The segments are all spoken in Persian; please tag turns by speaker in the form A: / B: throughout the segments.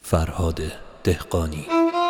A: فرهاد دهقانی.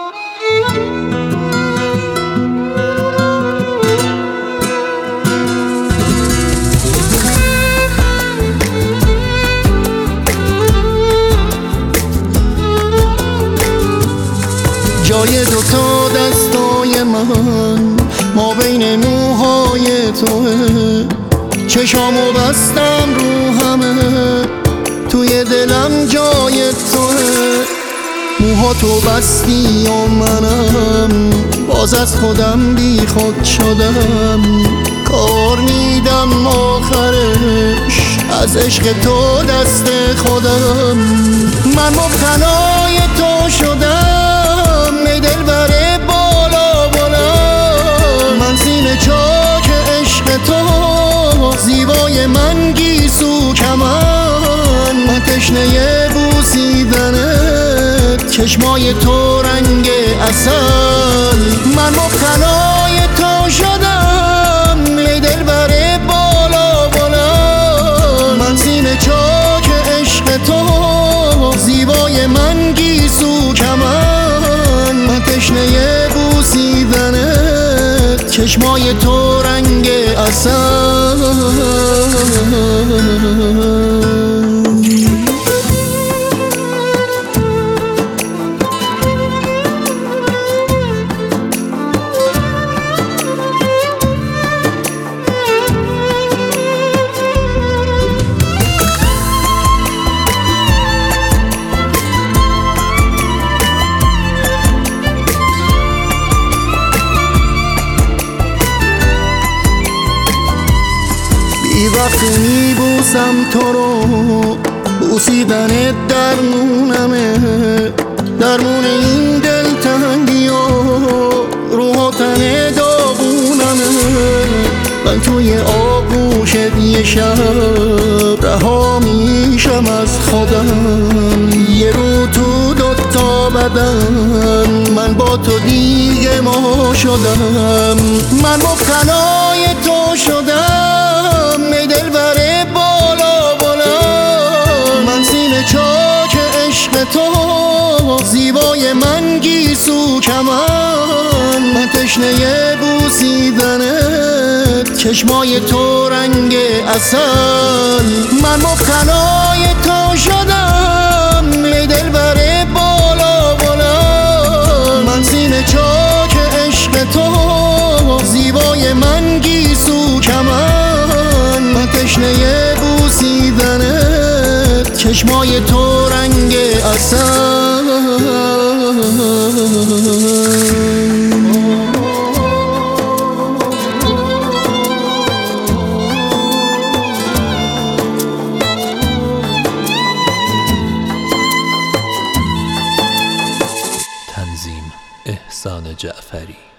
B: جای دوتا دستای من ما بین موهای توه، چشامو بستم رو همه، توی دلم جای توه. موها تو بستی و منم باز از خودم بی خود شدم، کار میدم آخرش از عشق تو دست خودم. من مبتلای تو شدم ای دلبر بالا بالا، من سینه چاک عشق تو، زیبای من گیسو کمن، من تشنه بوسیدنت، چشمای تو رنگ عسل. من مبتلای تو شدم ای دلبر بالا بالا، من سینه چاک عشق تو، زیبای من گیسو کمن، من تشنه بوسیدنت، چشمای تو رنگ عسل. وقتی میبوسم تو رو، بوسیدنت درمونمه، درمون این دلتنگی و روح و تن داغونمه. من توی آغوشت یه شب رها میشم از خودم، یه رو تو دوتا بدن، من با تو دیگه ما شدم. من مبتلای تو شدم ای دلبر بالا بالا، من سینه چاک عشق تو، زیبای من گیسو کمن، من تشنه بوسیدنت، چشمای تو رنگ عسل. من مبتلای تو شدم ای دلبر بالا بالا، من سینه چاک عشق تو، زیبای من گیسو کمن، من تشنه بوسیدنت، چشمای تو رنگ عسل.
A: تنظیم احسان جعفری.